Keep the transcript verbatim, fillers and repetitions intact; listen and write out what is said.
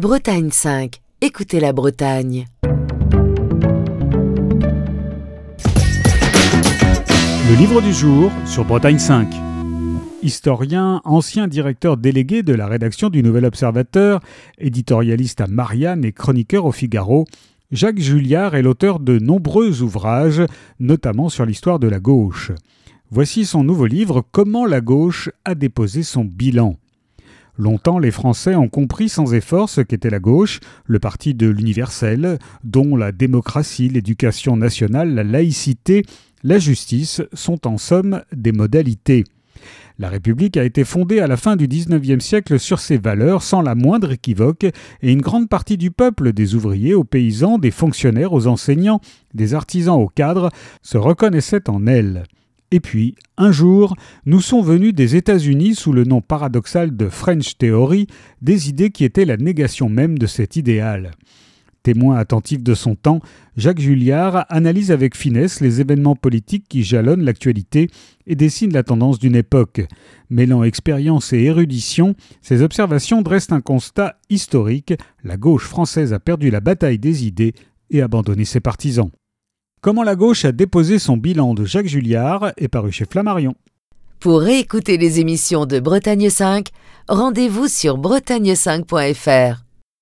Bretagne cinq. Écoutez la Bretagne. Le livre du jour sur Bretagne cinq. Historien, ancien directeur délégué de la rédaction du Nouvel Observateur, éditorialiste à Marianne et chroniqueur au Figaro, Jacques Julliard est l'auteur de nombreux ouvrages, notamment sur l'histoire de la gauche. Voici son nouveau livre « Comment la gauche a déposé son bilan ». Longtemps, les Français ont compris sans effort ce qu'était la gauche, le parti de l'universel, dont la démocratie, l'éducation nationale, la laïcité, la justice sont en somme des modalités. La République a été fondée à la fin du dix-neuvième siècle sur ces valeurs sans la moindre équivoque et une grande partie du peuple, des ouvriers aux paysans, des fonctionnaires aux enseignants, des artisans aux cadres, se reconnaissait en elle. Et puis, un jour, nous sont venus des États-Unis sous le nom paradoxal de French Theory, des idées qui étaient la négation même de cet idéal. Témoin attentif de son temps, Jacques Julliard analyse avec finesse les événements politiques qui jalonnent l'actualité et dessinent la tendance d'une époque. Mêlant expérience et érudition, ses observations dressent un constat historique. La gauche française a perdu la bataille des idées et abandonné ses partisans. Comment la gauche a déposé son bilan de Jacques Julliard est paru chez Flammarion. Pour réécouter les émissions de Bretagne cinq, rendez-vous sur bretagne cinq point f r.